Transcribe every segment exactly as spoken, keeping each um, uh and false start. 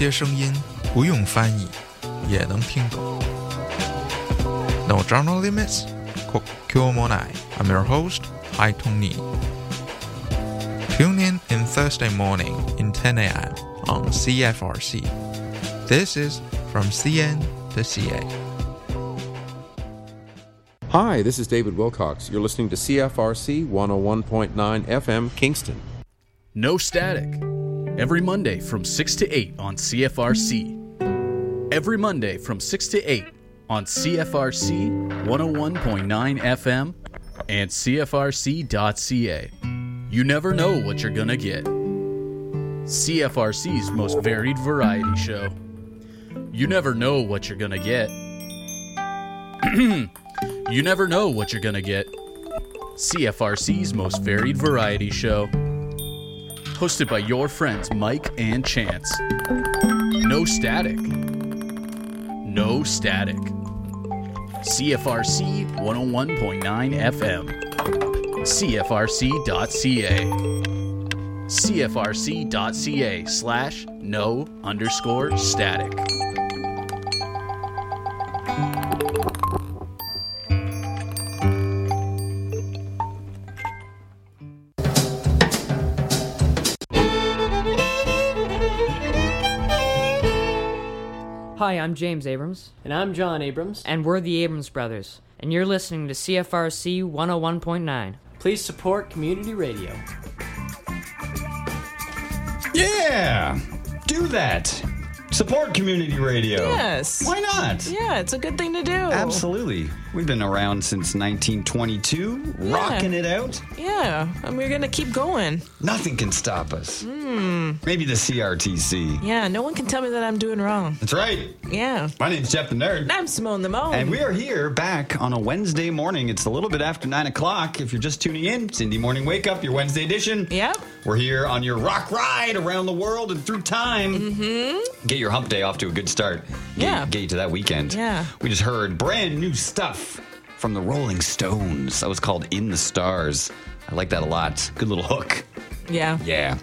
些声音不用翻译也能听懂。No journal limits? Kokyo monai. I'm your host, Haitong Ni. Tune in in Thursday morning in ten a.m. on C F R C. This is From C N to C A. Hi, this is David Wilcox. You're listening to C F R C one oh one point nine F M Kingston. No Static. Every Monday from six to eight on C F R C. Every Monday from six to eight on C F R C one oh one point nine F M and C F R C dot C A. You never know what you're gonna get. C F R C's most varied variety show. You never know what you're gonna get. You never know what you're gonna get. C F R C's most varied variety show. Hosted by your friends Mike and Chance. No Static. No Static. C F R C one oh one point nine F M. C F R C dot C A. C F R C dot C A slash no underscore static. Hi, I'm James Abrams. And I'm John Abrams. And we're the Abrams Brothers. And you're listening to C F R C one oh one point nine. Please support community radio. Yeah! Do that! Support community radio. Yes. Why not? Yeah, it's a good thing to do. Absolutely. We've been around since nineteen twenty-two, yeah. Rocking it out. Yeah, and we're going to keep going. Nothing can stop us. Mm. Maybe the C R T C. Yeah, no one can tell me that I'm doing wrong. That's right. Yeah. My name's Jeff the Nerd. And I'm Simone the Moan. And we are here back on a Wednesday morning. It's a little bit after nine o'clock. If you're just tuning in, Cindy Morning Wake Up, your Wednesday edition. Yep. We're here on your rock ride around the world and through time. Mm-hmm. Get your hump day off to a good start. Get, yeah. Get you to that weekend. Yeah. We just heard brand new stuff from the Rolling Stones. That was called In the Stars. I like that a lot. Good little hook. Yeah. Yeah.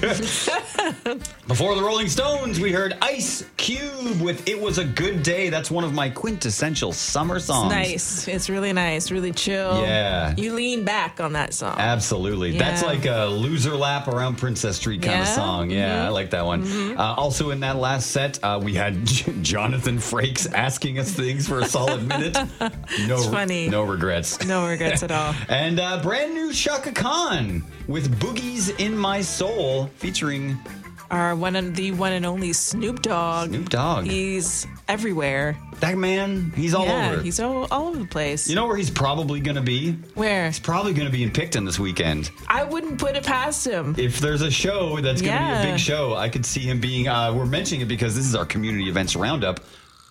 Before the Rolling Stones, we heard Ice Cube with It Was a Good Day. That's one of my quintessential summer songs. It's nice. It's really nice. Really chill. Yeah. You lean back on that song. Absolutely. Yeah. That's like a loser lap around Princess Street kind yeah. of song. Yeah, mm-hmm. I like that one. Mm-hmm. Uh, also in that last set, uh, we had Jonathan Frakes asking us things for a solid minute. No, it's funny. No regrets. No regrets at all. And uh, brand new Chaka Khan with Boogies in My Soul featuring our one and the one and only Snoop Dogg. Snoop Dogg. He's everywhere. That man, he's all yeah, over. He's all, all over the place. You know where he's probably going to be? Where? He's probably going to be in Picton this weekend. I wouldn't put it past him. If there's a show that's going to yeah. be a big show, I could see him being, uh, we're mentioning it because this is our community events roundup.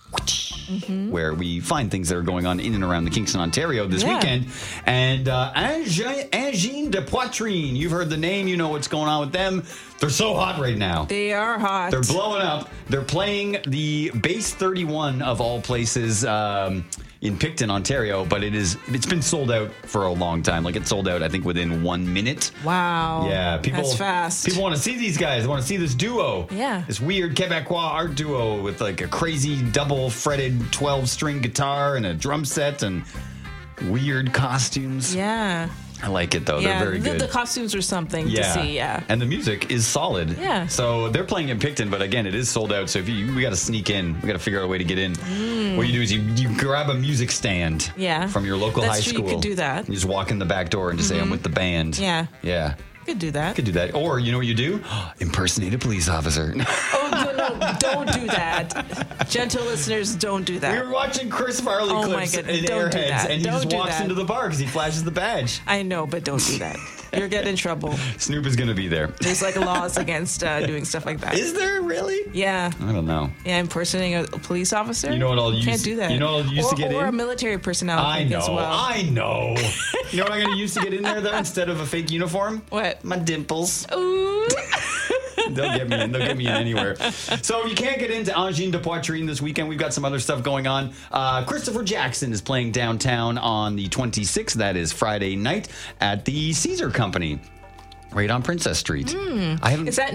Mm-hmm. Where we find things that are going on in and around the Kingston, Ontario this yeah. weekend. And uh, Angine de Poitrine, you've heard the name, you know what's going on with them. They're so hot right now. They are hot. They're blowing up. They're playing the Base thirty-one of all places um, in Picton, Ontario, but it is it's been sold out for a long time. Like it sold out, I think, within one minute. Wow. Yeah, people. That's fast. People want to see these guys. They want to see this duo. Yeah. This weird Quebecois art duo with like a crazy double fretted twelve string guitar and a drum set and weird costumes. Yeah. I like it though. Yeah, They're very the, good. The costumes are something yeah. to see. Yeah, and the music is solid. Yeah. So they're playing in Picton, but again, it is sold out. So if you, we got to sneak in, we got to figure out a way to get in. Mm. What you do is you, you grab a music stand. Yeah. From your local That's high true, school. You could do that. You just walk in the back door and just mm-hmm. say, "I'm with the band." Yeah. Yeah. You could do that. You could do that. Or you know what you do? Impersonate a police officer. Oh no, no, don't do that. Gentle listeners, don't do that. We were watching Chris Farley oh clips in don't Airheads, and he don't just walks that. into the bar because he flashes the badge. I know, but don't do that. You'll get in trouble. Snoop is going to be there. There's like laws against uh, doing stuff like that. Is there really? Yeah. I don't know. Yeah, impersonating a, a police officer. You know what I'll use? Can't do that. You know what I'll use or, to get or in? Or a military personnel. I know. As well. I know. You know what I'm going to use to get in there though instead of a fake uniform? What? My dimples. Ooh. They'll get me in. They'll get me in anywhere. So if you can't get into Angine de Poitrine this weekend, we've got some other stuff going on. Uh, Christopher Jackson is playing downtown on the twenty-sixth. That is Friday night at the Caesar Company. Right on Princess Street. Mm. I haven't. Is that new?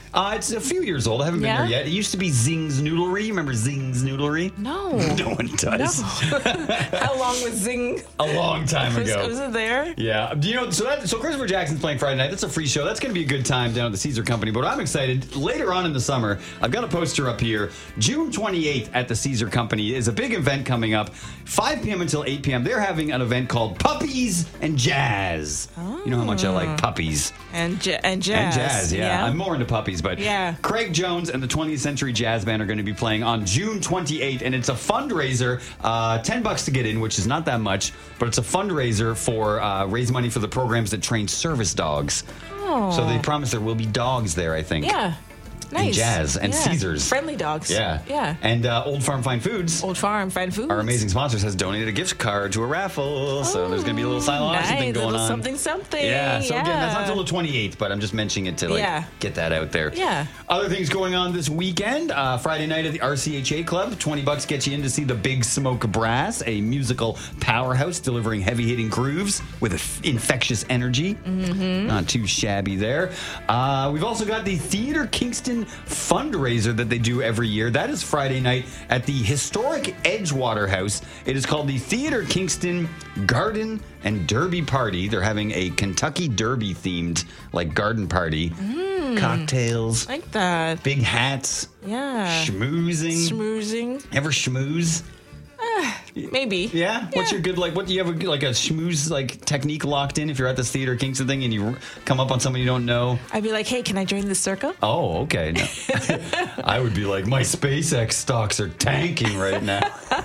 Uh, it's a few years old. I haven't Yeah? been there yet. It used to be Zing's Noodlery. You remember Zing's Noodlery? No. No one does. How long was Zing? A long time Was, ago. was it there? Yeah. Do you know, so that, so Christopher Jackson's playing Friday night. That's a free show. That's going to be a good time down at the Caesar Company. But I'm excited. Later on in the summer, I've got a poster up here. June twenty-eighth at the Caesar Company is a big event coming up. five p.m. until eight p.m. They're having an event called Puppies and Jazz. Oh. You know how much I like puppies. And j- and jazz. And jazz, yeah. I'm more into puppies, but Yeah. Craig Jones and the twentieth Century Jazz Band are going to be playing on June twenty-eighth, and it's a fundraiser. Uh, ten bucks to get in, which is not that much, but it's a fundraiser for uh, raise money for the programs that train service dogs. Oh. So they promise there will be dogs there, I think. Yeah. Nice. And jazz and Yeah. Caesars. Friendly dogs. Yeah. Yeah. And uh, Old Farm Fine Foods. Old Farm Fine Foods. Our amazing sponsors has donated a gift card to a raffle, so there's going to be a little silent auction nice. thing going little on. Something, something. Yeah, so again, that's not Yeah. until the twenty-eighth, but I'm just mentioning it to like Yeah. get that out there. Yeah. Other things going on this weekend. Uh, Friday night at the R C H A Club. twenty bucks gets you in to see the Big Smoke Brass, a musical powerhouse delivering heavy-hitting grooves with f- infectious energy. Mm-hmm. Not too shabby there. Uh, we've also got the Theatre Kingston fundraiser that they do every year. That is Friday night at the historic Edgewater House. It is called the Theatre Kingston Garden and Derby Party. They're having a Kentucky Derby themed like garden party. Mm. Cocktails, Like that. big hats, Yeah. schmoozing. Schmoozing. Ever schmooze? Maybe. Yeah? What's your good, like, what do you have, a, like, a schmooze, like, technique locked in if you're at this Theatre Kingston thing and you come up on someone you don't know? I'd be like, hey, can I join the circle? Oh, okay. No. I would be like, my SpaceX stocks are tanking right now.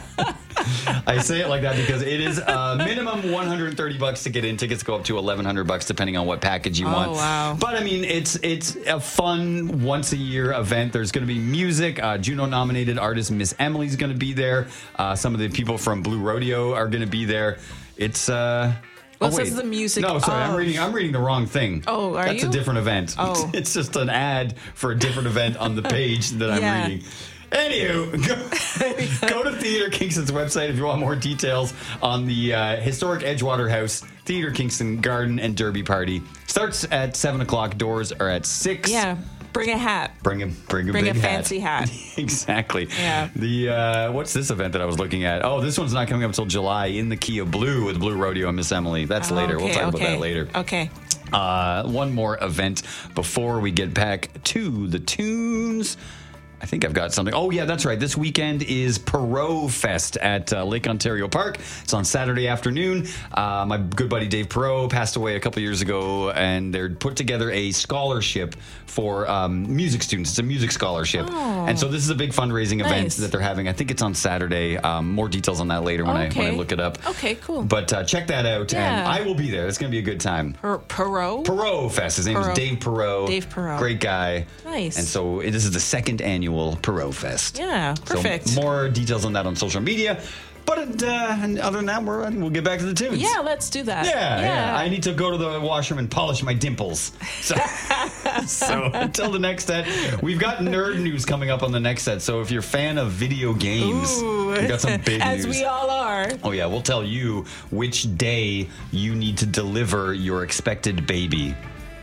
I say it like that because it is uh, minimum one hundred thirty bucks to get in. Tickets go up to eleven hundred bucks depending on what package you Oh, want. wow. But I mean, it's it's a fun once a year event. There's going to be music. Uh, Juno nominated artist Miss Emily's going to be there. Uh, some of the people from Blue Rodeo are going to be there. It's uh Well, oh, it says wait. the music No, sorry, I'm of- reading. I'm reading the wrong thing. Oh, are That's you? a different event. Oh. It's just an ad for a different event on the page that I'm Yeah. reading. Anywho, go, go to Theatre Kingston's website if you want more details on the uh, historic Edgewater House Theatre Kingston Garden and Derby Party. Starts at seven o'clock. Doors are at six. Yeah. Bring a hat. Bring a bring a Bring big a fancy hat. Exactly. Yeah. The uh, what's this event that I was looking at? Oh, this one's not coming up until July in the Key of Blue with Blue Rodeo and Miss Emily. That's later. We'll Okay, talk okay. about that later. Okay. Uh, one more event before we get back to the tunes. I think I've got something. Oh, yeah, that's right. This weekend is Perot Fest at uh, Lake Ontario Park. It's on Saturday afternoon. Uh, my good buddy Dave Perot passed away a couple years ago, and they're put together a scholarship for um, music students. It's a music scholarship. Oh. And so this is a big fundraising event Nice. that they're having. I think it's on Saturday. Um, more details on that later when, I, when I Okay. look it up. Okay, cool. But uh, check that out, and Yeah. I will be there. It's going to be a good time. Per- Perot? Perot Fest. His name Perot. is Dave Perot. Dave Perot. Great guy. Nice. And so it- this is the second annual Perot Fest. Yeah, perfect. So more details on that on social media. But uh, and other than that, we're, we'll get back to the tunes. Yeah, let's do that. Yeah, yeah. I need to go to the washroom and polish my dimples. So, so until the next set, we've got nerd news coming up on the next set. So if you're a fan of video games, Ooh. we've got some big As news. we all are. Oh yeah, we'll tell you which day you need to deliver your expected baby.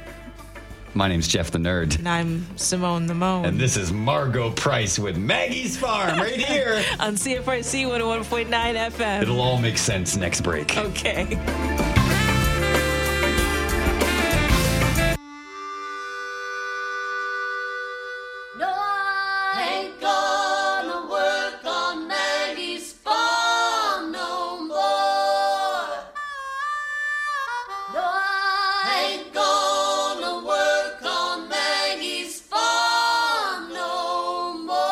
My name's Jeff the Nerd. And I'm Simone the Moan. And this is Margot Price with Maggie's Farm right here. on C F R C one oh one point nine F M. It'll all make sense next break. Okay. No, I ain't gonna work on Maggie's farm no more. No, I ain't gonna work on Maggie's farm no more.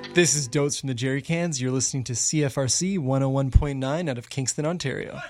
This is Dotes from the Jerry Cans. You're listening to C F R C one oh one point nine out of Kingston, Ontario.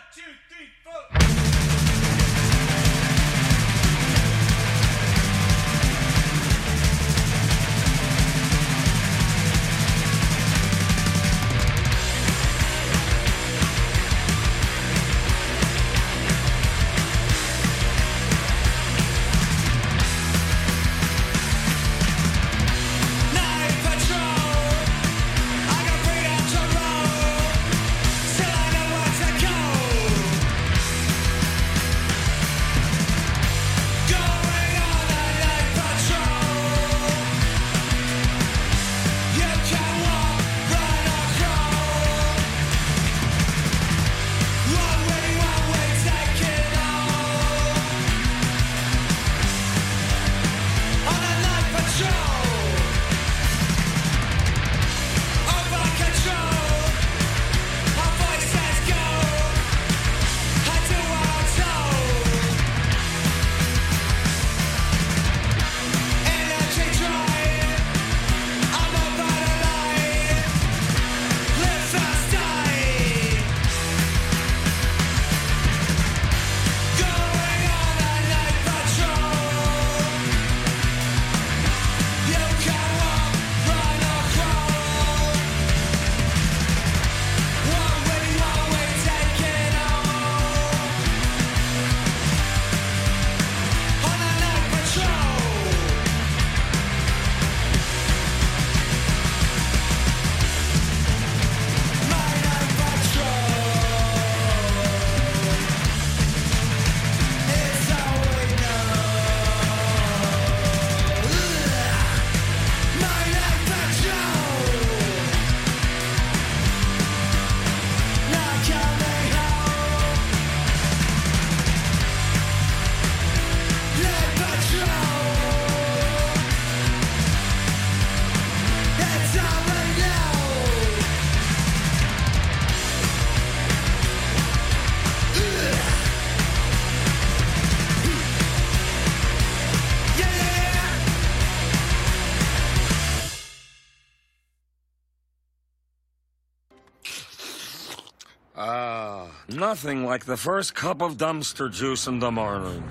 Ah, nothing like the first cup of dumpster juice in the morning.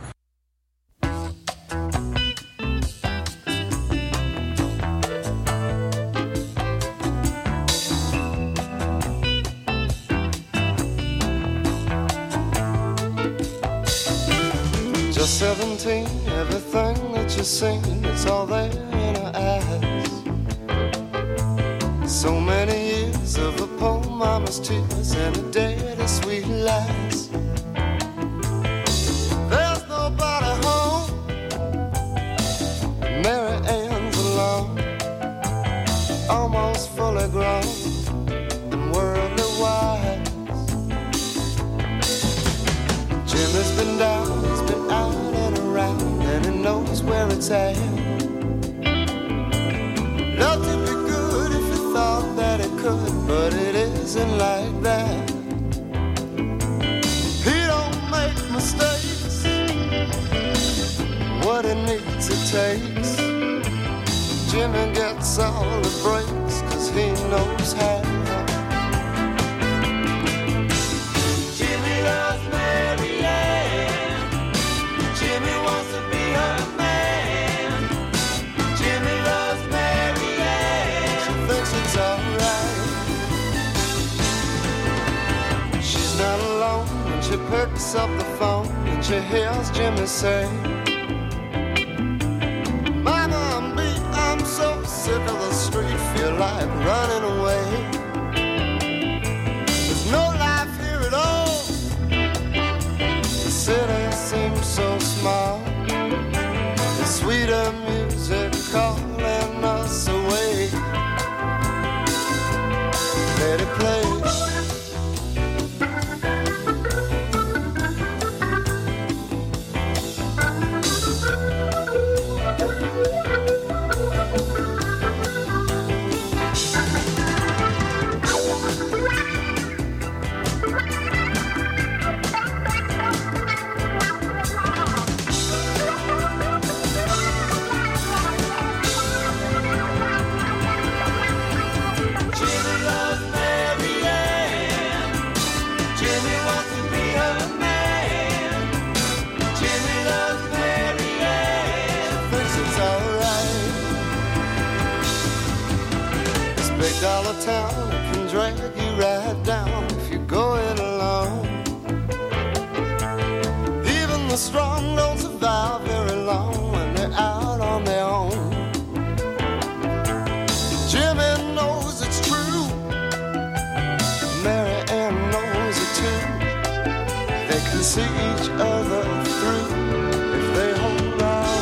Just seventeen, everything that you've seen, it's all there in her eyes. So many years of a poor mama's tears and a day of sweet lies. There's nobody home, Mary Ann's alone, almost fully grown and worldly wise. Jimmy's been down, he's been out and around, and he knows where it's at. Love to be good if you thought that it could, but it isn't like that. He don't make mistakes, what he needs it takes. Jimmy gets all the breaks, cause he knows how. Jimmy loves Mary Ann, Jimmy wants to be her man. Jimmy loves Mary Ann, she thinks it's alright. She's not alone when she picks up the phone and she hears Jimmy say, Mama, I'm beat, I'm so sick of the street, feel like running away. There's no life here at all, the city seems so small. The sweeter music calling us away. Let it play. small town that can drag you right down if you go it alone. Even the strong don't survive very long when they're out on their own. Jimmy knows it's true, Mary Ann knows it too. They can see each other through if they hold on.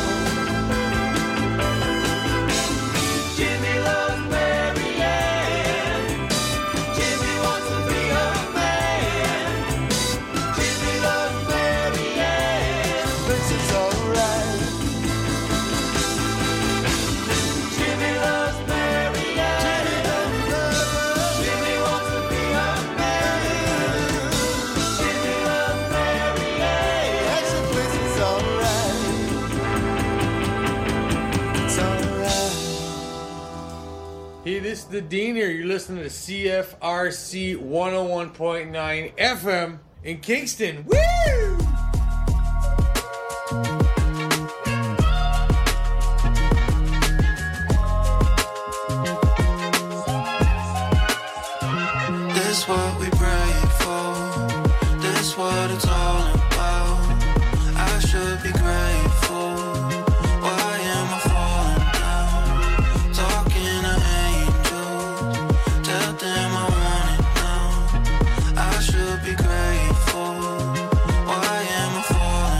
Jimmy loves Mary Ann. Jimmy wants to be her man. Jimmy loves Mary Ann. Thinks it's alright. Jimmy loves Mary Ann. Jimmy wants to be her man. Jimmy loves Mary Ann. Actually thinks it's alright. It's alright. Hey, this is the Dean here. You're listening to C F R C one oh one point nine F M in Kingston. Woo! This what we prayed for. This what it's all about. I should be grateful. Why am I falling down? Talking to angels. Tell them I want it now. I should be grateful. Why am I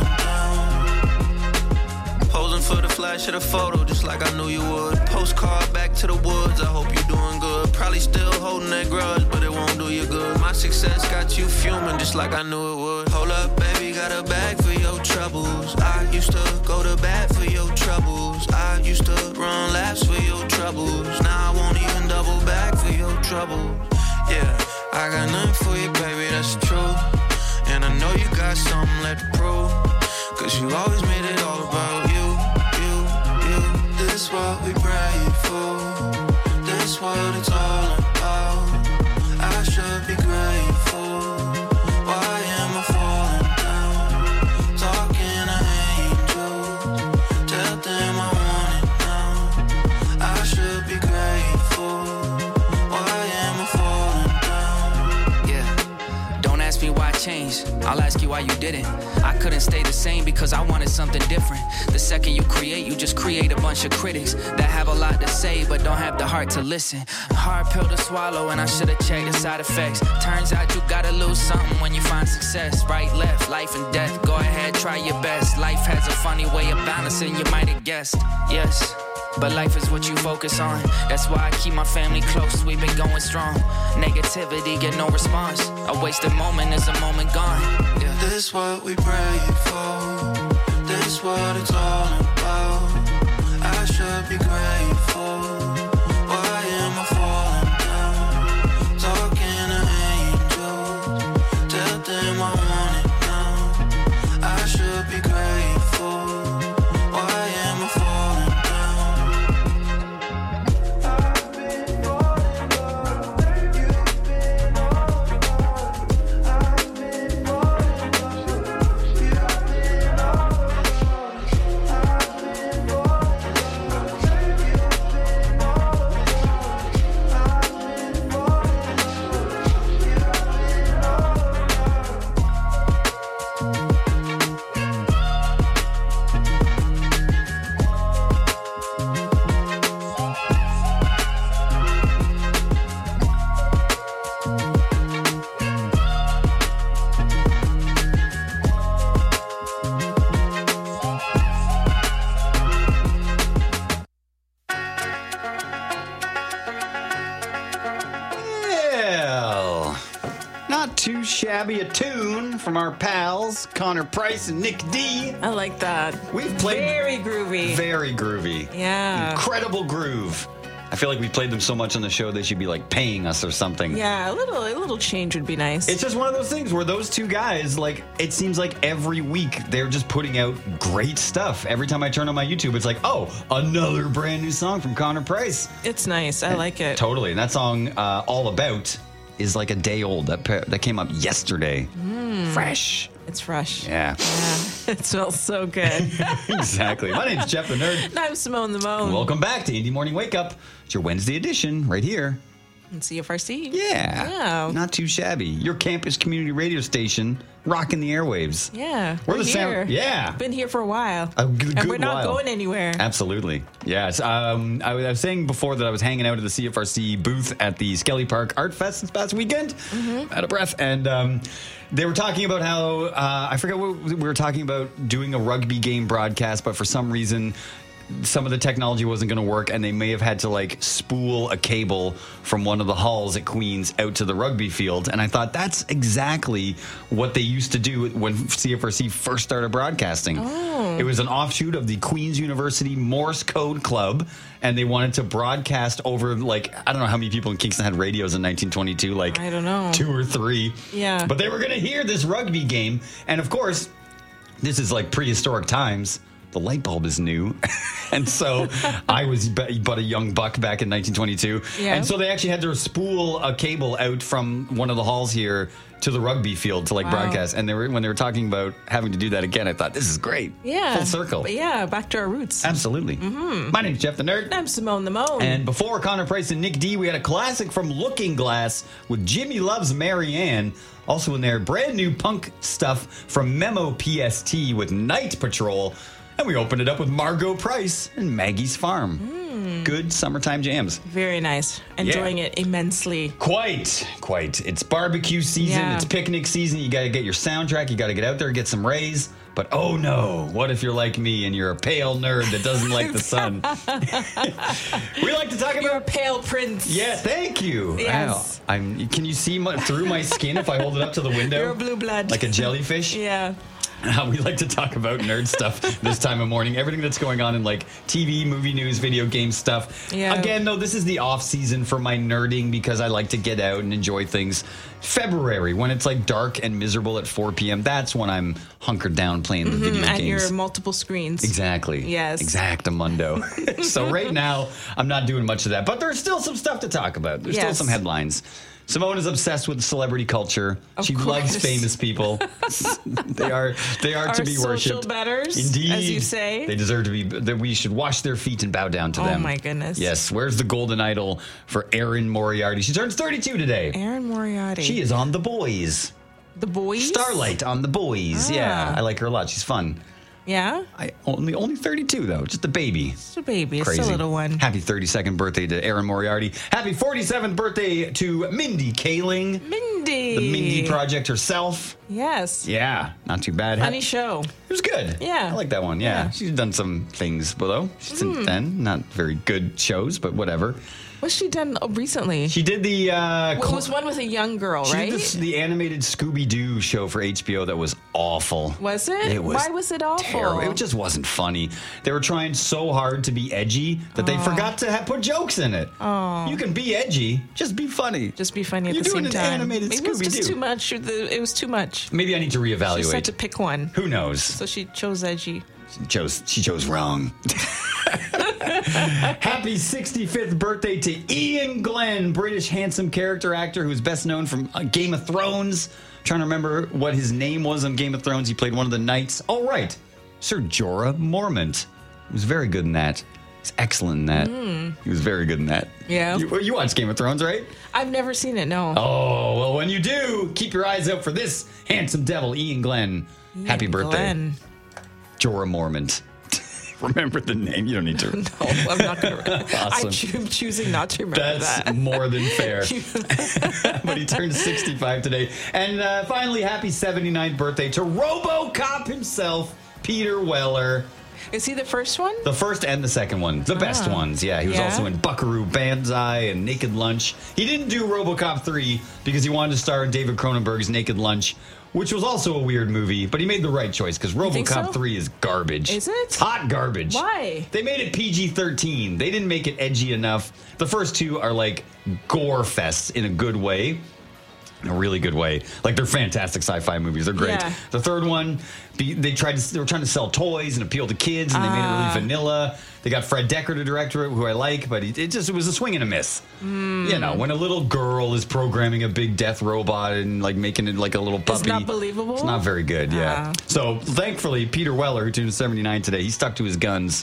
falling down? Posing for the flash of the photo, just like I knew you would. Postcard back to the woods. I hope you doing good. Probably still holding that grudge, but it won't do you good. My success got you fuming, just like I knew it would. Hold up, baby, got a bag for your troubles. I used to go to bat for your troubles. I used to run laps for your troubles. Now I won't even double back for your troubles. Yeah, I got nothing for you, baby, that's true. And I know you got something left to prove. Cause you always made it all about you, you, you. This what we prayed for. This what it's all about. I should be grateful. Why am I falling down? Talking to angels. Tell them I want it now. I should be grateful. Why am I falling down? Yeah. Don't ask me why I changed. I'll ask you why you didn't. I couldn't stay the same because I wanted something different. The second you create, you just create a bunch of critics that have a lot to say but don't have the heart to listen. A hard pill to swallow, and I should have checked the side effects. Turns out you gotta lose something when you find success. Right, left, life and death. Go ahead, try your best. Life has a funny way of balancing, you might have guessed. Yes, but life is what you focus on. That's why I keep my family close, we've been going strong. Negativity, get no response. A wasted moment is a moment gone. Yeah. This what we prayed for. This what it's all about. I should be grateful. Why am I falling down? Talking to angels. Tell them I want it now. I should be grateful. Why am I falling down? I've been falling down. You've been all around. I've been falling down. You've been all around. I've been falling too shabby a tune from our pals, Connor Price and Nick D. I like that. We've played... Very groovy. Very groovy. Yeah. Incredible groove. I feel like we played them so much on the show they should be like paying us or something. Yeah, a little a little change would be nice. It's just one of those things where those two guys, like, it seems like every week they're just putting out great stuff. Every time I turn on my YouTube, it's like, oh, another brand new song from Connor Price. It's nice. I like it. Totally. And that song, uh, All About, is like a day old. That that came up yesterday. Mm. Fresh. It's fresh. Yeah. Yeah. It smells so good. Exactly. My name's Jeff the Nerd. And I'm Simone the Moan. Welcome back to Indie Morning Wake Up. It's your Wednesday edition right here And C F R C. Yeah. Yeah. Not too shabby. Your campus community radio station rocking the airwaves. Yeah. We're We're, the here. sound- yeah. Been here for a while. A good, and good we're not while. going anywhere. Absolutely. Yes. Um, I, was- I was saying before that I was hanging out at the C F R C booth at the Skelly Park Art Fest this past weekend. Mm-hmm. Out of breath. And um, they were talking about how, uh, I forget what we were talking about, doing a rugby game broadcast, but for some reason, some of the technology wasn't going to work, and they may have had to like spool a cable from one of the halls at Queens out to the rugby field. And I thought that's exactly what they used to do when C F R C first started broadcasting. Oh. It was an offshoot of the Queens University Morse Code Club, and they wanted to broadcast over like, I don't know how many people in Kingston had radios in nineteen twenty-two, like I don't know. two or three. Yeah. But they were going to hear this rugby game, and of course, this is like prehistoric times. The light bulb is new. And so I was but but a young buck back in nineteen twenty-two. Yeah. And so they actually had to spool a cable out from one of the halls here to the rugby field to like Wow. broadcast. And they were when they were talking about having to do that again, I thought, this is great. Yeah. Full circle. But yeah, back to our roots. Absolutely. Mm-hmm. My name's Jeff the Nerd. I'm Simone the Moan. And before Connor Price and Nick D, we had a classic from Looking Glass with Jimmy Loves Marianne. Also in there, brand new punk stuff from Memo P S T with Night Patrol. And we opened it up with Margot Price and Maggie's Farm. Mm. Good summertime jams. Very nice. Enjoying Yeah. it immensely. Quite, quite. It's barbecue season. Yeah. It's picnic season. You got to get your soundtrack. You got to get out there and get some rays. But oh no, what if you're like me and you're a pale nerd that doesn't like the sun? We like to talk about You're a pale prince. Yeah, thank you. Yes. Wow. I'm. Can you see my, through my skin if I hold it up to the window? You're a blue blood. Like a jellyfish. Yeah. Uh, we like to talk about nerd stuff this time of morning. Everything that's going on in like T V, movie news, video game stuff. Yeah. Again, though, this is the off season for my nerding because I like to get out and enjoy things. February, when it's like dark and miserable at four p.m., that's when I'm hunkered down playing the Mhm, video and games. your multiple screens. Exactly. Yes. Exactamundo. So right now, I'm not doing much of that, but there's still some stuff to talk about. There's still Yes. some headlines. Simone is obsessed with celebrity culture. Of she course. loves famous people. they are they are Our to be social worshipped. betters, Indeed, as you say. They deserve to be. That we should wash their feet and bow down to Oh, them. my goodness. Yes. Where's the golden idol for Erin Moriarty? She turns thirty-two today. Erin Moriarty. She is on The Boys. The Boys? Starlight on The Boys. Ah. Yeah, I like her a lot. She's fun. Yeah? I only only thirty-two though, just a baby. It's a baby. Crazy. It's a little one. Happy thirty-second birthday to Erin Moriarty. Happy forty-seventh birthday to Mindy Kaling. Mindy. The Mindy Project herself. Yes. Yeah, not too bad. Funny show. It was good. Yeah. I like that one. Yeah. Yeah. She's done some things below since Mm. then. Not very good shows, but whatever. What's she done recently? She did the. Uh, Well, it was one with a young girl, she right? did this, the animated Scooby Doo show for H B O that was awful. Was it? It was Why was it awful? Terrible. It just wasn't funny. They were trying so hard to be edgy that they Aw. forgot to ha- put jokes in it. Oh. You can be edgy, just be funny. Just be funny at You're the doing same an time. animated Maybe it was just Scooby-Doo. too much. The- It was too much. Maybe I need to She reevaluate. had to pick one. Who knows? So she chose edgy. She chose, she chose wrong. Happy sixty-fifth birthday to Ian Glenn, British handsome character actor who's best known from uh, Game of Thrones. Trying to remember what his name was on Game of Thrones. He played one of the knights. Oh, right. Sir Jorah Mormont. He was very good in that. He's excellent in that. Mm. He was very good in that. Yeah. You, you watch Game of Thrones, right? I've never seen it, no. Oh, well, when you do, keep your eyes out for this handsome devil, Ian Glenn. Happy birthday. Glenn. Jorah Mormont. Remember the name. You don't need to. No, I'm not going to. Awesome. I'm choo- choosing not to remember That's that. more than fair. But he turned sixty-five today. And uh, finally, happy seventy-ninth birthday to RoboCop himself, Peter Weller. Is he the first one? The first and the second one. The best Ah. ones, yeah. He was Yeah? also in Buckaroo Banzai and Naked Lunch. He didn't do RoboCop three because he wanted to star in David Cronenberg's Naked Lunch, which was also a weird movie, but he made the right choice because think RoboCop so? three is garbage. Is it? Hot garbage. Why? They made it P G thirteen. They didn't make it edgy enough. The first two are like gore fests in a good way. In a really good way. Like they're fantastic sci-fi movies. They're great. Yeah. The third one, be, they tried to they were trying to sell toys and appeal to kids, and they made it Ah. really vanilla. They got Fred Decker to direct it, who I like, but it, it just it was a swing and a miss. Mm. You know, when a little girl is programming a big death robot and like making it like a little puppy, It's not believable? It's not very good. Yeah. Ah. So thankfully, Peter Weller, who turned seventy-nine today, he stuck to his guns.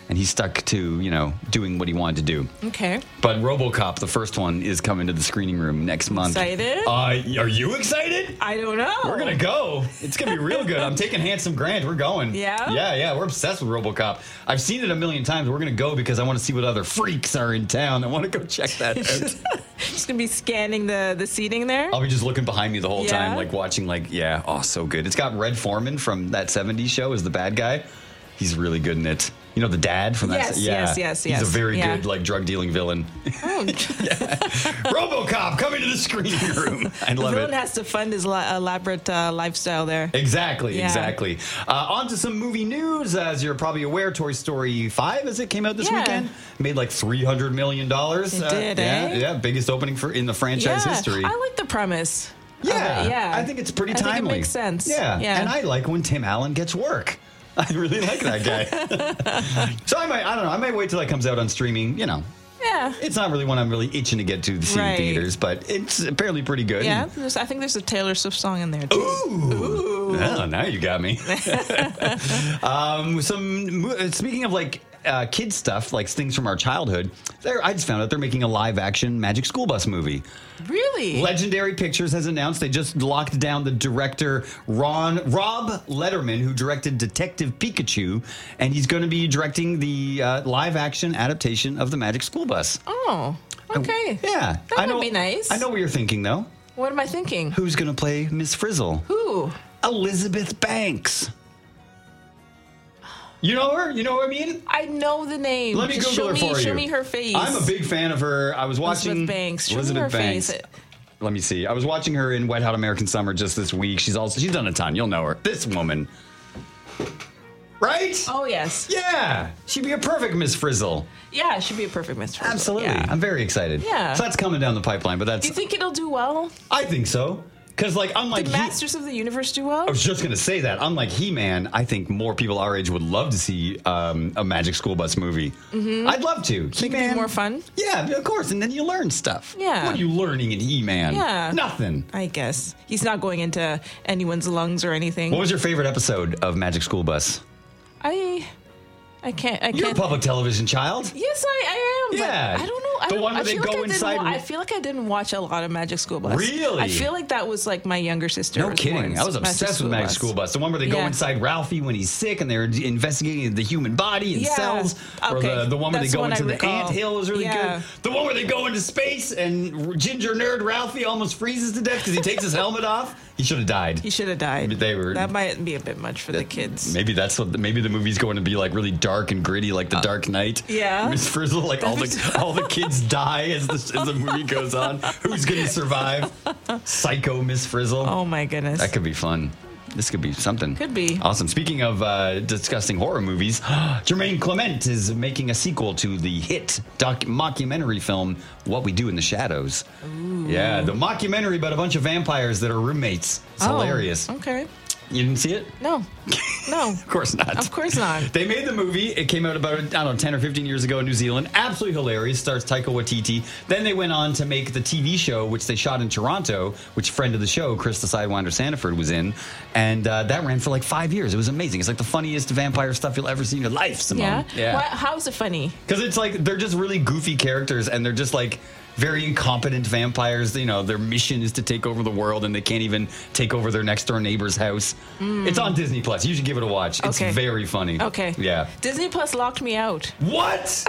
and he stuck to, you know, doing what he wanted to do. Okay. But RoboCop, the first one, is coming to the screening room next month. Excited? Uh, are you excited? I don't know. We're going to go. It's going to be real good. I'm taking Handsome Grant. We're going. Yeah? Yeah, yeah. We're obsessed with RoboCop. I've seen it a million times. We're going to go because I want to see what other freaks are in town. I want to go check that out. Just going to be scanning the, the seating there? I'll be just looking behind me the whole Yeah? time, like watching, like, yeah, oh, so good. It's got Red Foreman from that seventies show as the bad guy. He's really good in it. You know, the dad from that? Yes, yeah. yes, yes, He's yes. a very Yeah. good, like, drug dealing villain. Oh. RoboCop coming to the screening room. I The love villain it. has to fund his la- elaborate uh, lifestyle there. Exactly, Yeah. exactly. Uh, on to some movie news. As you're probably aware, Toy Story five, as it came out this Yeah. weekend, made like three hundred million dollars. It did, yeah, eh? yeah, biggest opening for in the franchise yeah, history. I like the premise. Yeah, of it, yeah. I think it's pretty I timely. think it makes sense. Yeah, yeah. and I like when Tim Allen gets work. I really like that guy. So I might, I don't know, I might wait till that comes out on streaming. You know, yeah. it's not really one I'm really itching to get to see in Right. theaters, but it's apparently pretty good. Yeah, there's, I think there's a Taylor Swift song in there too. Ooh. Oh, now you got me. um, some mo- speaking of like uh, kid stuff, like things from our childhood. There, I just found out they're making a live-action Magic School Bus movie. Really? Legendary Pictures has announced they just locked down the director Ron Rob Letterman, who directed Detective Pikachu, and he's going to be directing the uh, live-action adaptation of the Magic School Bus. Oh, okay. Yeah, That I know. would be nice. I know what you're thinking, though. What am I thinking? Who's going to play Miss Frizzle? Who? Elizabeth Banks. You know her? You know what I mean? I know the name. Let me Just Google show her me, for you. Show me her face. I'm a big fan of her. I was watching Elizabeth Banks. Show Elizabeth me her Banks. face. Let me see. I was watching her in Wet Hot American Summer just this week. She's also she's done a ton. You'll know her. This woman, right? Oh yes. Yeah, she'd be a perfect Miss Frizzle. Yeah, it should be a perfect Miss Frizzle. Absolutely. Yeah. I'm very excited. Yeah. So that's coming down the pipeline. But Do that's you think it'll do well? I think so. Because like unlike Did He- Masters of the Universe do well? I was just going to say that. Unlike He-Man, I think more people our age would love to see um, a Magic School Bus movie. Mhm. I'd love to. Think it'd be more fun? Yeah, of course. And then you learn stuff. Yeah. What are you learning in He-Man? Yeah. Nothing. I guess. He's not going into anyone's lungs or anything. What was your favorite episode of Magic School Bus? I I can't I You're a can't public television child. Yes, I, I am. Yeah. But I don't know. I The don't, one where I they feel go like I didn't inside wa- and- I feel like I didn't watch a lot of Magic School Bus. Really? I feel like that was like my younger sister. No was kidding. more I was obsessed with Magic Bus. School Bus. The one where they go Yeah. inside Ralphie when he's sick and they're investigating the human body and Yeah. cells. Or Okay. the, the one where That's they go one I into the recall. ant hill is really Yeah. good. The one where they go into space and Ginger Nerd Ralphie almost freezes to death because he takes his helmet off. He should have died. He should have died. They were. That might be a bit much for the kids. Maybe that's what. Maybe the movie's going to be like really dark and gritty, like The Dark Knight. yeah. Miss Frizzle, like all the all the kids die as the as the movie goes on. Who's going to survive? Psycho Miss Frizzle. Oh my goodness. That could be fun. This could be something. Could be. Awesome. Speaking of uh, discussing horror movies, Jermaine Clement is making a sequel to the hit doc- mockumentary film What We Do in the Shadows. Ooh. Yeah, the mockumentary about a bunch of vampires that are roommates. It's Oh, hilarious. Okay. You didn't see it? No. No. Of course not. Of course not. They made the movie. It came out about, I don't know, ten or fifteen years ago in New Zealand. Absolutely hilarious. Stars Taika Waititi. Then they went on to make the T V show, which they shot in Toronto, which friend of the show, Chris the Sidewinder Sanford, was in. And uh, that ran for like five years. It was amazing. It's like the funniest vampire stuff you'll ever see in your life, Simone. Yeah. Why, how is it funny? Because it's like, they're just really goofy characters and they're just like very incompetent vampires. You know, their mission is to take over the world and they can't even take over their next door neighbor's house. Mm. It's on Disney Plus. You should give it a watch. It's Okay. very funny. Okay. Yeah. Disney Plus locked me out. What?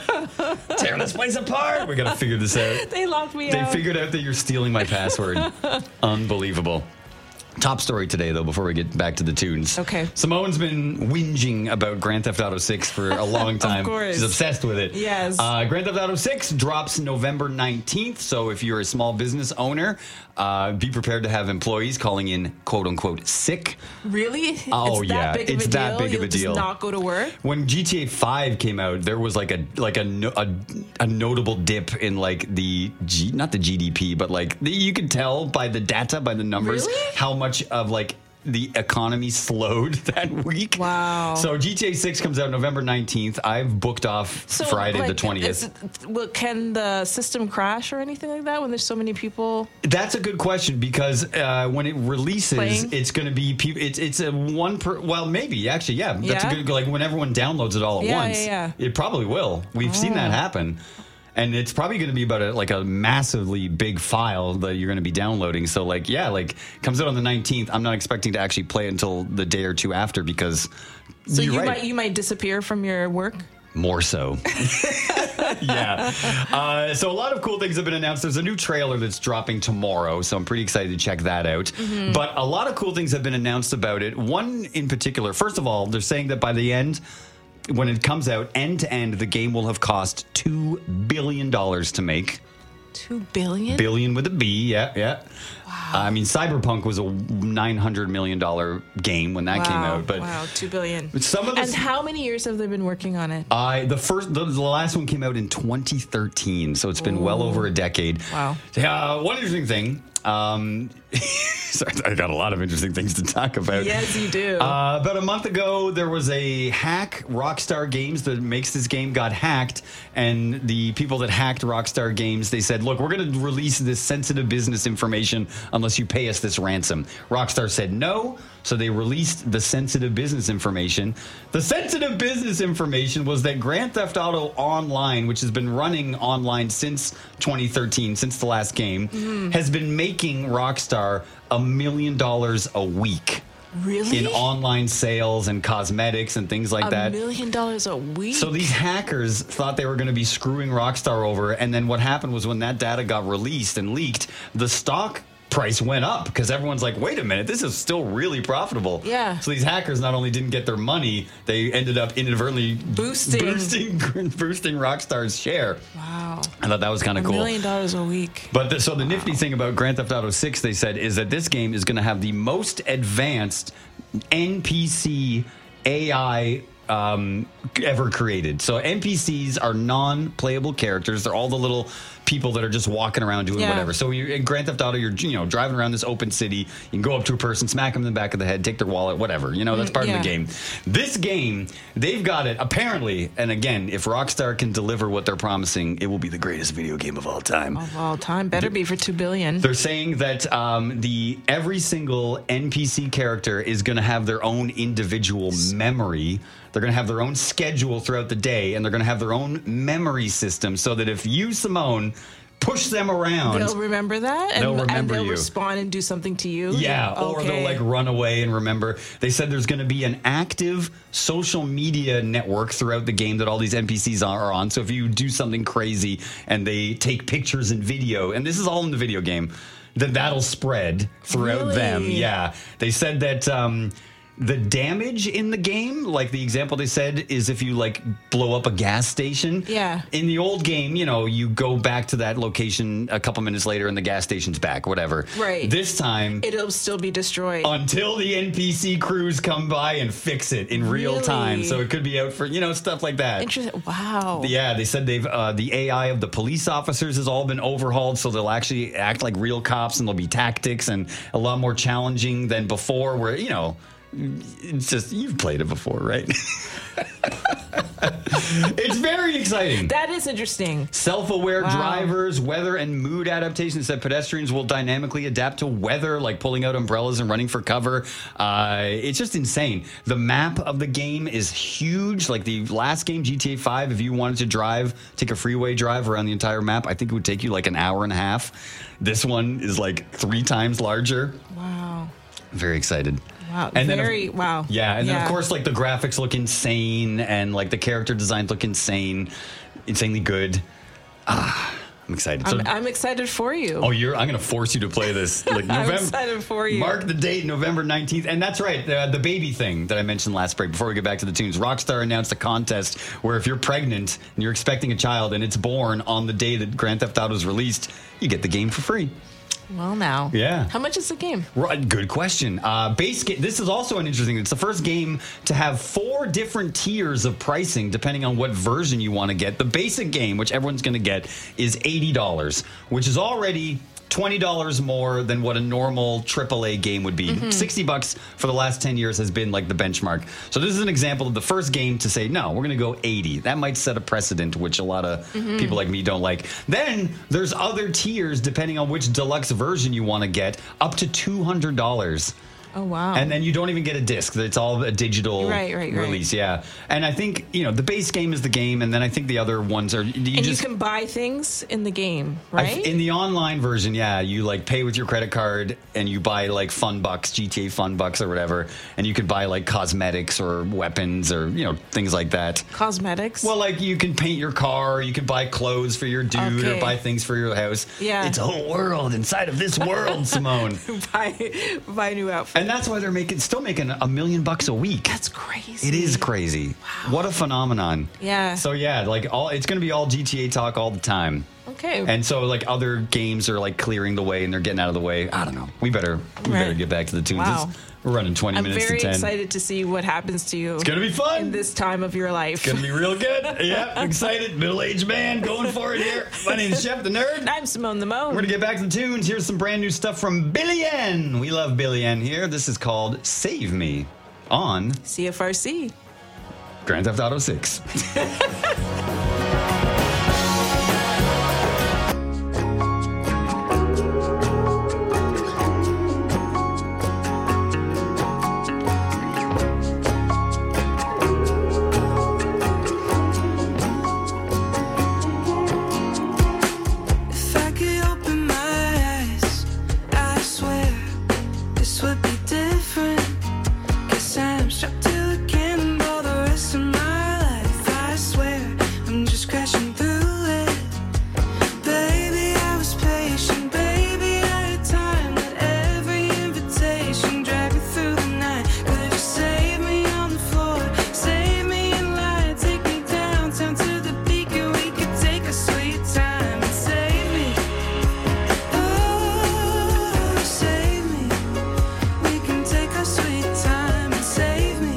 Tearing this place apart. We got to figure this out. They locked me They out. figured out that you're stealing my password. Unbelievable. Top story today, though, before we get back to the tunes. Okay. Simone's been whinging about Grand Theft Auto six for a long time. Of course. She's obsessed with it. Yes. Uh, Grand Theft Auto six drops November nineteenth. So if you're a small business owner, uh, be prepared to have employees calling in, quote unquote, sick. Really? Oh, it's that yeah. Big of It's a that deal? big of You'll a deal. Just not go to work. When G T A five came out, there was like a like a no- a, a notable dip in like the G, not the G D P, but like the, you could tell by the data, by the numbers, Really? how much of like the economy slowed that week. Wow. So G T A six comes out November nineteenth. I've booked off So, Friday like, the twentieth. is it- well, can the system crash or anything like that when there's so many people? That's a good question because uh, when it releases, Playing? it's going to be peop it's it's a one per well maybe actually yeah that's Yeah? a good like when everyone downloads it all at Yeah, once. yeah, yeah. It probably will. We've seen that Oh. happen. And it's probably going to be about a, like a massively big file that you're going to be downloading. So like, yeah, like comes out on the nineteenth. I'm not expecting to actually play it until the day or two after because So you're you right. might you might disappear from your work. More so. yeah. Uh, so a lot of cool things have been announced. There's a new trailer that's dropping tomorrow, so I'm pretty excited to check that out. Mhm. But a lot of cool things have been announced about it. One in particular, first of all, they're saying that by the end, when it comes out, end to end, the game will have cost two billion dollars to make. Two billion. Billion with a B, yeah, yeah. Wow. I mean, Cyberpunk was a nine hundred million dollars game when that wow. came out. But wow, two billion. Some of the and how many years have they been working on it? I the first the, the last one came out in twenty thirteen, so it's been Ooh. well over a decade. Wow. Uh, one interesting thing. Um, sorry, I got a lot of interesting things to talk about. Yes, you do. Uh, about a month ago, there was a hack. Rockstar Games that makes this game got hacked, and the people that hacked Rockstar Games, they said, "Look, we're going to release this sensitive business information unless you pay us this ransom." Rockstar said no, so they released the sensitive business information. The sensitive business information was that Grand Theft Auto Online, which has been running online since twenty thirteen, since the last game, Mhm. has been making Rockstar a million dollars a week. Really? In online sales and cosmetics and things like a that. million dollars a week. So these hackers thought they were going to be screwing Rockstar over, and then what happened was when that data got released and leaked, the stock price went up because everyone's like, wait a minute, this is still really profitable. Yeah. So these hackers not only didn't get their money, they ended up inadvertently Boosting. boosting, boosting Rockstar's share. Wow. I thought that was kind A of cool. million dollars a week. But the, so the nifty thing about Grand Theft Auto six, they said, is that this game is going to have the most advanced N P C A I um, ever created. So N P Cs are non-playable characters. They're all the little people that are just walking around doing Yeah. whatever. So you're, in Grand Theft Auto, you're you know driving around this open city. You can go up to a person, smack them in the back of the head, take their wallet, whatever. You know, that's part Yeah. of the game. This game, they've got it apparently. And again, if Rockstar can deliver what they're promising, it will be the greatest video game of all time. Of all time, better be for two billion. They're saying that um, the every single N P C character is going to have their own individual memory. They're going to have their own schedule throughout the day, and they're going to have their own memory system so that if you, Simone, push them around, They'll remember that, and, They'll remember and they'll you. respond and do something to you. yeah, or Okay. they'll like run away and remember. They said there's going to be an active social media network throughout the game that all these N P Cs are on. So if you do something crazy and they take pictures and video, and this is all in the video game, then that'll spread throughout Really? them. Yeah, they said that. Um, The damage in the game, like the example they said, is if you like blow up a gas station. Yeah. In the old game, you know, you go back to that location a couple minutes later and the gas station's back, whatever. Right. This time, It'll still be destroyed. until the N P C crews come by and fix it in real Really? time. So it could be out for, you know, stuff like that. Interesting. Wow. Yeah, they said they've uh, the A I of the police officers has all been overhauled, so they'll actually act like real cops, and there'll be tactics and a lot more challenging than before. Where you know, it's just you've played it before, right? It's very exciting. That is interesting. Self-aware Wow. drivers, weather and mood adaptations that pedestrians will dynamically adapt to weather, like pulling out umbrellas and running for cover. Uh, it's just insane. The map of the game is huge. Like the last game, G T A five, if you wanted to drive, take a freeway drive around the entire map, I think it would take you like an hour and a half. This one is like three times larger. Wow. Very excited. Wow. And then of- Very, wow. Yeah, and then Yeah. of course, like the graphics look insane, and like the character designs look insane, insanely good. Ah, I'm excited. So, I'm, I'm excited for you. oh, you're. I'm gonna force you to play this. Like I'm November. excited for you. Mark the date, November nineteenth, and that's right. The, the baby thing that I mentioned last break. Before we get back to the tunes, Rockstar announced a contest where if you're pregnant and you're expecting a child and it's born on the day that Grand Theft Auto is released, you get the game for free. Well, now. Yeah. How much is the game? Right, good question. Uh, base ga- This is also an interesting. It's the first game to have four different tiers of pricing depending on what version you want to get. The basic game, which everyone's going to get, is eighty dollars, which is already twenty dollars more than what a normal triple A game would be. Mm-hmm. sixty bucks for the last ten years has been like the benchmark. So this is an example of the first game to say, no, we're going to go eighty. That might set a precedent, which a lot of Mm-hmm. people like me don't like. Then there's other tiers, depending on which deluxe version you want to get, up to two hundred dollars. Oh, wow. And then you don't even get a disc. It's all a digital Right, right, right. release, yeah. And I think, you know, the base game is the game, and then I think the other ones are... You and just, you can buy things in the game, right? I- in the online version, yeah, you like pay with your credit card and you buy like Fun Bucks, G T A Fun Bucks or whatever, and you could buy like cosmetics or weapons or, you know, things like that. Cosmetics? Well, like you can paint your car, you can buy clothes for your dude Okay. or buy things for your house. Yeah. It's a whole world inside of this world, Simone. buy, buy a new outfit. And that's why they're making still making a million bucks a week. That's crazy. It is crazy. What a phenomenon. Yeah. So yeah, like all it's going to be all G T A talk all the time. Okay. And so like other games are like clearing the way and they're getting out of the way. I don't know. We better we Right. better get back to the tunes. Wow. It's- We're running twenty I'm minutes very to ten. excited to see what happens to you. It's gonna be fun. In this time of your life. It's gonna be real good. Yeah, excited. Middle-aged man going for it here. My name is Chef the Nerd. I'm Simone the Mo. We're gonna get back to the tunes. Here's some brand new stuff from Billy N. We love Billy N here. This is called Save Me on C F R C. Grand Theft Auto six. If I could open my eyes, I swear this would be different. 'Cause I'm strapped to a cannonball the rest of my life. I swear I'm just crashing through it. Baby, I was patient. Baby, I had time. Let every invitation drag me through the night. Could you save me on the floor? Save me in line. Take me downtown to the peak and we could take a sweet time and save me. Oh, save me. We can take a sweet time and save me.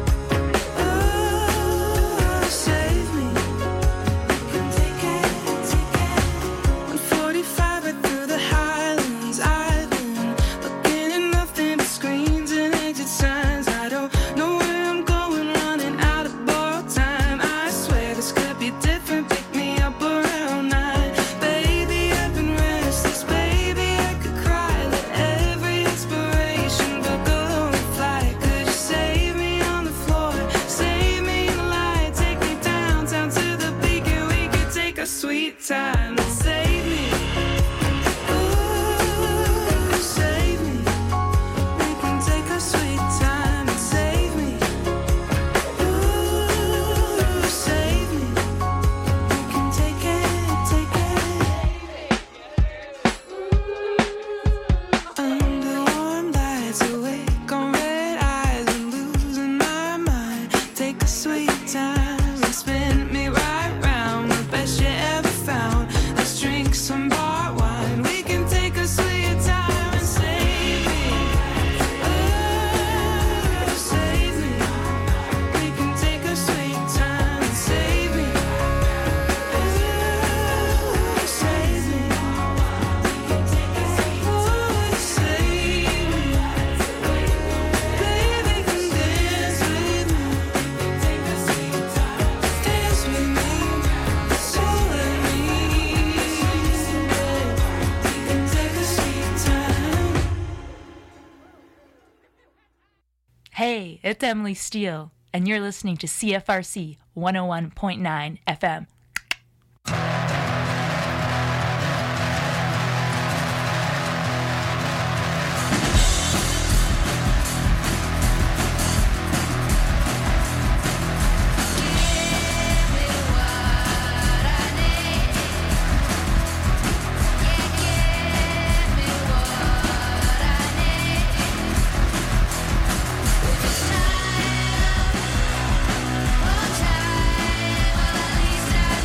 Oh, save me. We can take it, take it. one forty-five right through the Highlands. I've been looking at nothing but screens and exit signs. I don't know where I'm going, running out of borrowed time. I swear this could be different. Pick me up around nine. Baby, I've been restless. Baby, I could cry. Let every inspiration book a lonely flight. Could you save me on the floor? Save me in the light. Take me downtown to the peak and we could take a sweet time and save me. Ooh, save me. We can take a sweet time and save me. Ooh, save me. We can take it, take it. Under warm lights, awake on red eyes and losing my mind. Take a sweet time and spin me right round. The best you ever found. Let's drink some bar wine. We can take a sweet time and save me. Oh, save me. We can take a sweet time and save me. Oh, save me. Oh, save me. Baby, can dance with me. Dance with me. Soul in me. We can take a sweet time. Hey, it's Emily Steele, and you're listening to C F R C one oh one point nine F M. Time, or at least I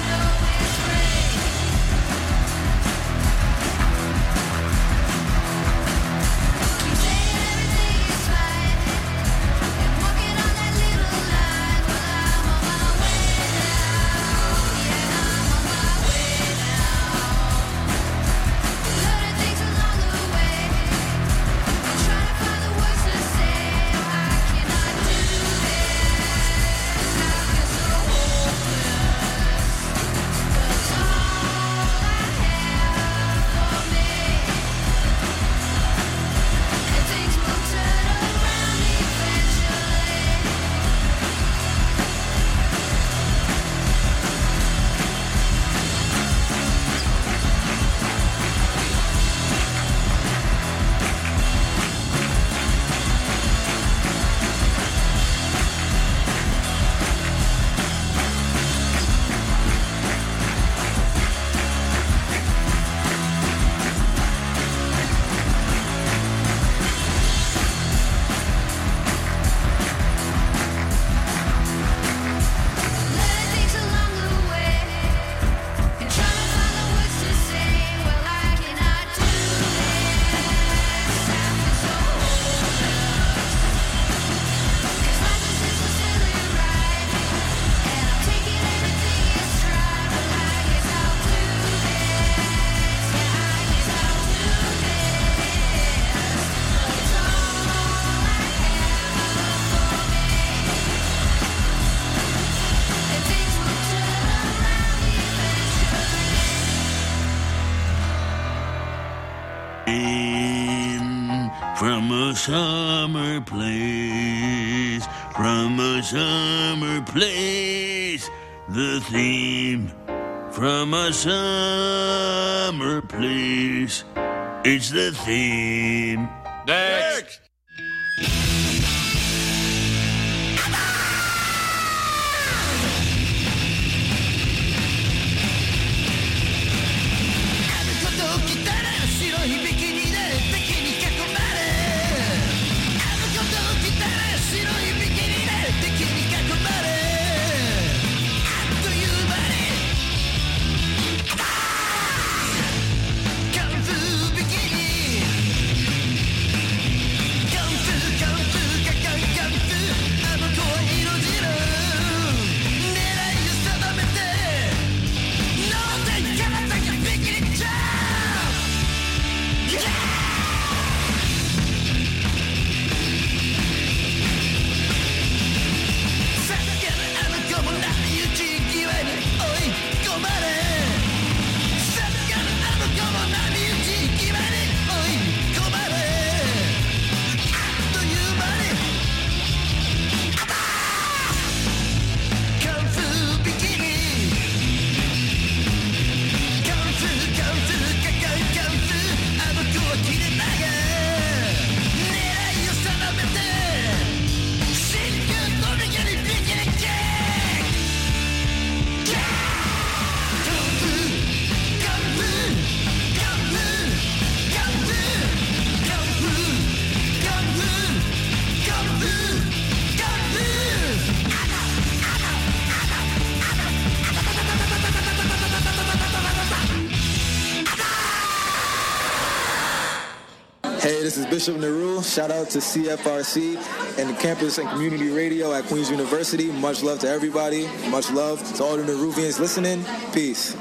a summer place, from a summer place, the theme from a summer place. It's the theme. Next. Hey, this is Bishop Nehru. Shout out to C F R C and the campus and community radio at Queen's University. Much love to everybody. Much love to all the Nehruvians listening. Peace.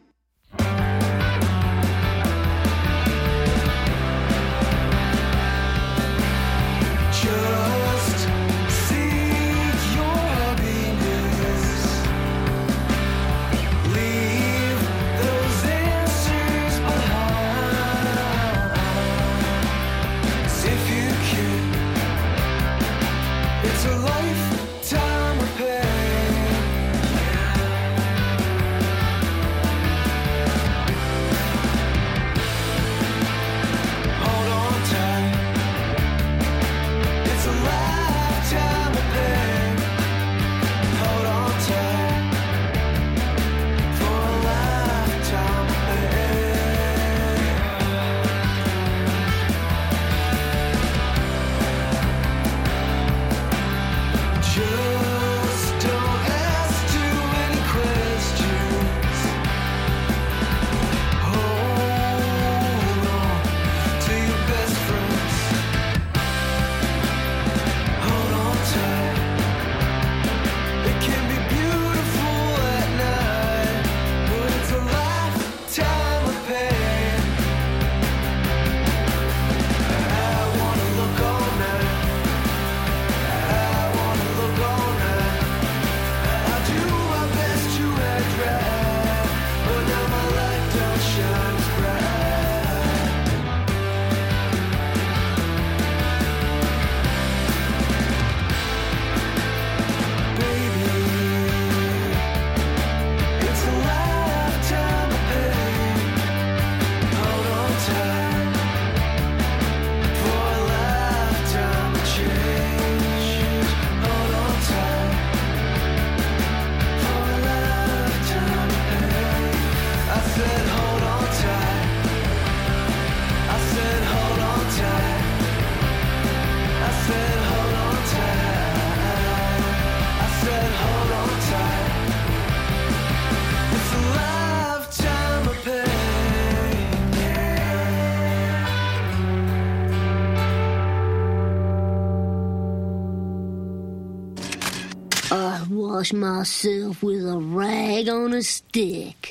Wash myself with a rag on a stick.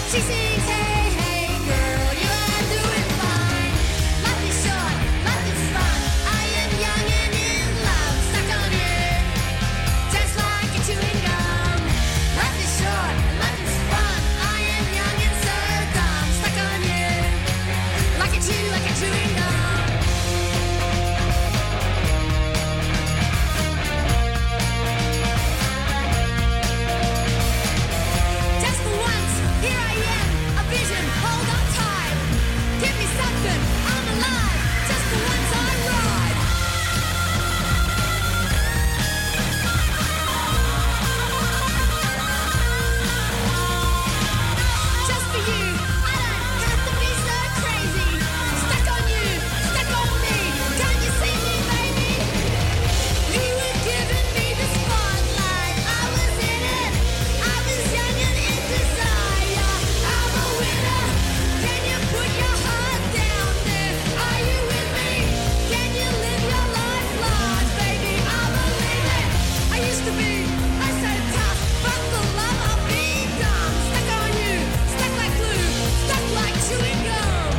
She sings, hey, hey, girl, you are doing fine. Life is short, life is fun. I am young and in love, stuck on you, just like a chewing gum. Life is short, life is fun. I am young and so dumb, stuck on you, like a chew, like a chewing gum. Just for once, here I am, a vision, hold on tight. Give me something, I'm alive. Just for once I ride. Just for you, I don't have to be so crazy. Stuck on you, stuck on me. Can't you see me, baby? You were giving me the spotlight. I was in it. I was young and in desire. I'm a winner. Can you put your heart down there? Are you with me? Can you live your life large, baby? I believe it. I used to be I so tough, but the love I'll be dumb. Stuck on you, stuck like glue, stuck like chewing gum.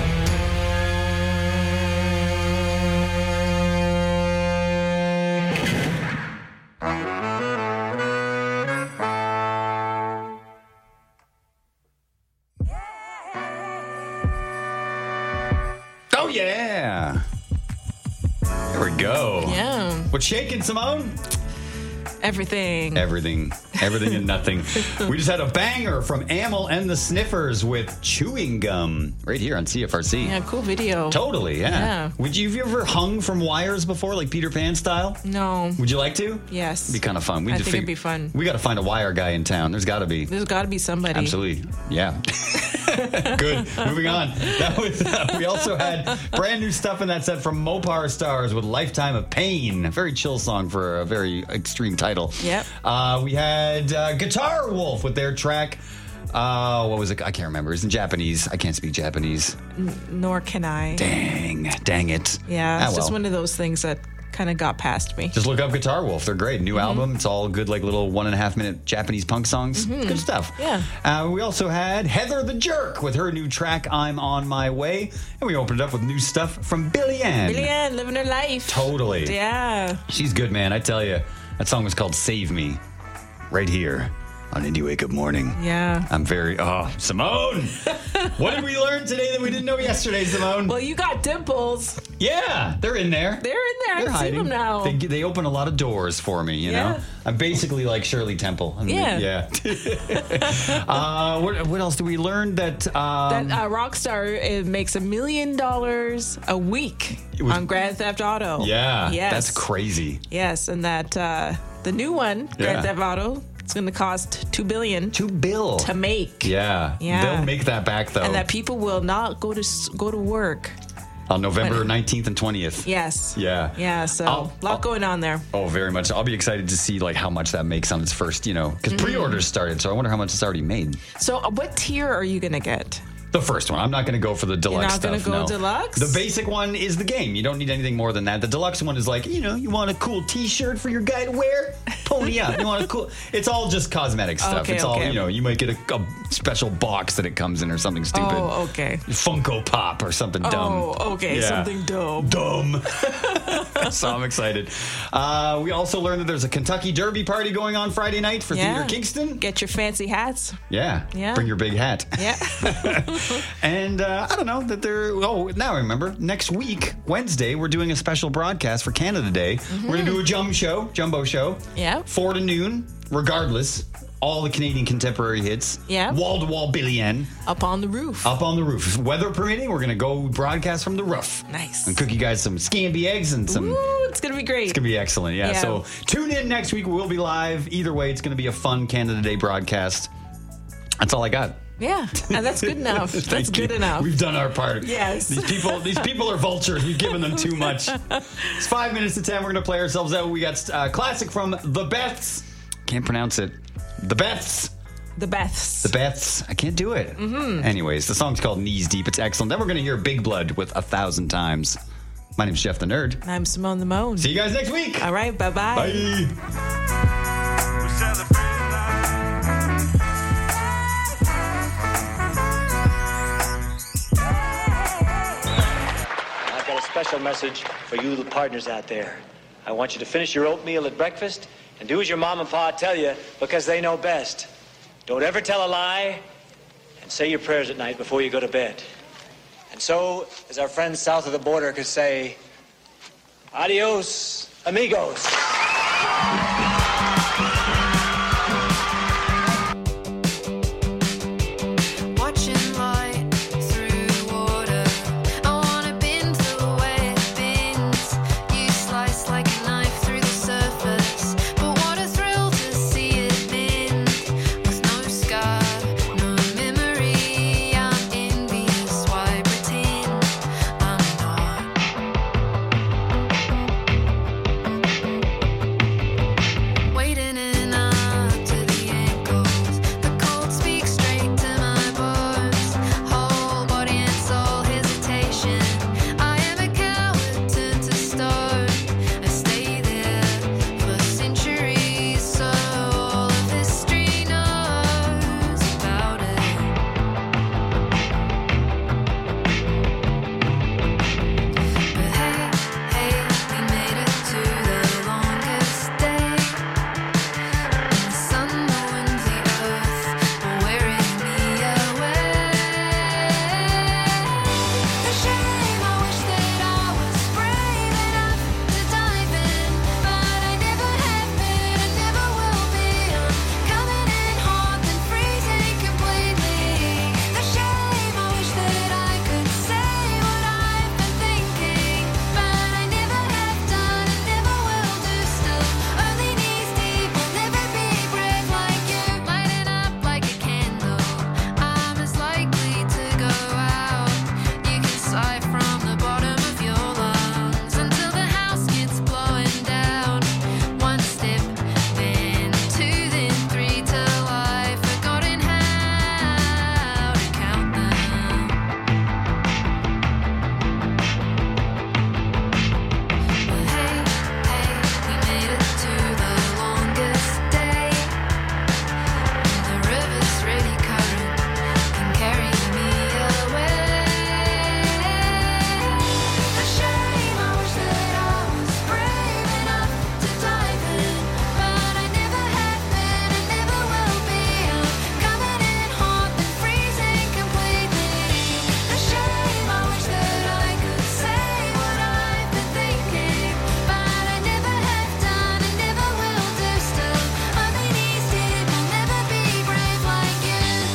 Oh, yeah. There we go. Yeah. What's shaking, Simone? Everything. Everything. Everything and nothing. We just had a banger from Amel and the Sniffers with Chewing Gum right here on C F R C. Yeah, cool video. Totally, yeah. Yeah. Would you have you ever hung from wires before, like Peter Pan style? No. Would you like to? Yes. It'd be kind of fun. We I just think it'd fig- be fun. We got to find a wire guy in town. There's got to be. There's got to be somebody. Absolutely. Yeah. Good. Moving on. That was. Uh, we also had brand new stuff in that set from Mopar Stars with "Lifetime of Pain." A very chill song for a very extreme title. Yep. Uh, we had uh, Guitar Wolf with their track. Uh, what was it? I can't remember. It's in Japanese. I can't speak Japanese. N- nor can I. Dang. Dang it. Yeah, Ah, it's just well. one of those things that kind of got past me. Just look up Guitar Wolf. They're great. New Mhm. album. It's all good, like little one and a half minute Japanese punk songs. Mhm. Good stuff. Yeah. Uh, we also had Heather the Jerk with her new track, I'm On My Way. And we opened it up with new stuff from Billy Ann. Billy Ann living her life. Totally. Yeah. She's good, man. I tell you. That song was called Save Me. Right here on Indie Wake Up Morning. Yeah. I'm very, oh, Simone. What did we learn today that we didn't know yesterday, Simone? Well, you got dimples. Yeah, they're in there. They're in there. They're I've seen them now. They, they open a lot of doors for me, you Yeah. know? I'm basically like Shirley Temple. I mean, Yeah. yeah. uh, what, what else did we learn? That, um, that uh, Rockstar uh, makes a million dollars a week was- on Grand Theft Auto. yeah, Yes. that's crazy. Yes, and that uh, the new one, Yeah. Grand Theft Auto, it's going to cost two billion. Two bill to make. Yeah. Yeah. They'll make that back, though, And that people will not go to s- go to work. on November nineteenth and twentieth. Yes. Yeah. Yeah. So I'll- a lot going on there. Oh, very much. I'll be excited to see like how much that makes on its first, you know, because Mhm. pre-orders started, so I wonder how much it's already made. So uh, what tier are you going to get? The first one. I'm not going to go for the deluxe not stuff. gonna go no. deluxe? The basic one is the game. You don't need anything more than that. The deluxe one is like, you know, you want a cool T-shirt for your guy to wear? Pony up. You want a cool? It's all just cosmetic stuff. Okay, it's all, okay. you know. You might get a, a special box that it comes in or something stupid. Oh, okay. Funko Pop or something dumb. Oh, okay. Yeah. Something dumb. Dumb. So I'm excited. Uh, we also learned that there's a Kentucky Derby party going on Friday night for Yeah. Theater Kingston. Get your fancy hats. Yeah. Yeah. Bring your big hat. Yeah. And uh, I don't know that they're. Oh, now I remember. Next week, Wednesday, we're doing a special broadcast for Canada Day. We're gonna do a jumbo show, jumbo show. Yeah. Four to noon, regardless. All the Canadian contemporary hits. Yeah. Wall to wall Billy Ann. Up on the roof. Up on the roof. Weather permitting, we're gonna go broadcast from the roof. Nice. And cook you guys some scampi eggs and some. Ooh, it's going to be great. It's gonna be excellent. Yeah. Yeah. So tune in next week. We'll be live. Either way, it's gonna be a fun Canada Day broadcast. That's all I got. Yeah. And that's good enough. That's Thank good you. enough. We've done our part. Yes. These people, these people are vultures. We've given them too much. It's five minutes to ten. We're gonna play ourselves out. We got uh, classic from the Beths. Can't pronounce it. The Beths. The Beths. The Beths. I can't do it. Mhm. Anyways, the song's called Knees Deep. It's excellent. Then we're gonna hear Big Blood with A Thousand Times. My name's Jeff the Nerd. I'm Simone the Moan. See you guys next week. All right. Bye-bye. Bye. special message for you little partners out there. I want you to finish your oatmeal at breakfast and do as your mom and pa tell you because they know best. Don't ever tell a lie and say your prayers at night before you go to bed. And so, as our friends south of the border could say, adios, amigos. Watching light through water. I wanna bend the way it bends. You slice like a knife through the surface. But what a thrill to see it bend. With no scar, no memory. I'm envious. Why pretend I'm not? Waiting in up to the ankles. The cold speaks straight to my bones. Whole body and soul hesitation. I am a coward turned to stone. I stay there for centuries, so all of history knows about it. But hey, hey, we made it to the longest day. The sun, the wind, the earth were wearing me away. The shame, I wish that I was brave enough to dive in, but I never have been and never will be. I'm coming in hot and freezing completely. The shame, I wish that I could say what I've been thinking, but I never have done and never will do. Still, only knees deep, will never be brave like you. Lighting up like a candle, I'm as likely to go out. You can sigh from the bottom of your lungs until the house gets blowing down. One step, then two, then three, till I've forgotten how to count them. But hey, hey, we made it to the longest day. The river's ready current can carry me away. The shame, I wish that I was brave enough to dive in, but I never have been and never will be. I'm coming in hot and freezing completely. The shame, I wish that I could say what I've been thinking, but I never have done and never will do. Still, only knees deep, will never be brave like you.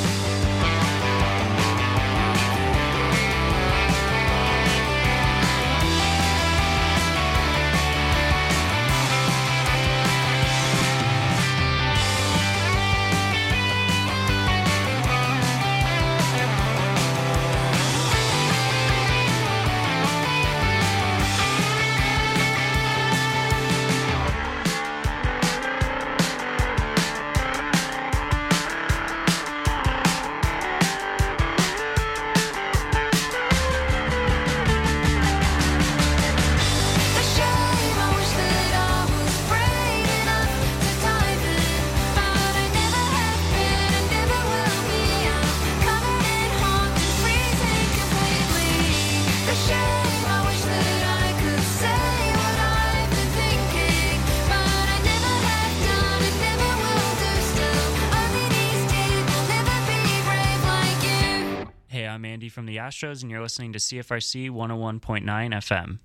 The shame, I wish that I was brave enough to dive in, but I never have been and never will be. I'm coming in hot and freezing completely. The shame, I wish that I could say what I've been thinking, but I never have done and never will do. Still, only knees deep, will never be brave like you. Hey, I'm Andy from the Astros, and you're listening to C F R C one oh one point nine F M.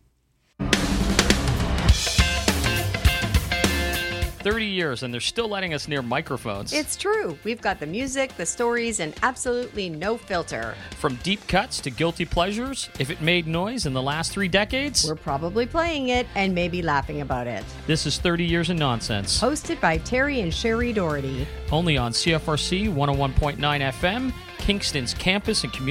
thirty years, and they're still letting us near microphones. It's true. We've got the music, the stories, and absolutely no filter. From deep cuts to guilty pleasures, if it made noise in the last three decades, We're probably playing it and maybe laughing about it. this is thirty years of nonsense. Hosted by Terry and Sherry Doherty. Only on C F R C one oh one point nine F M, Kingston's campus and community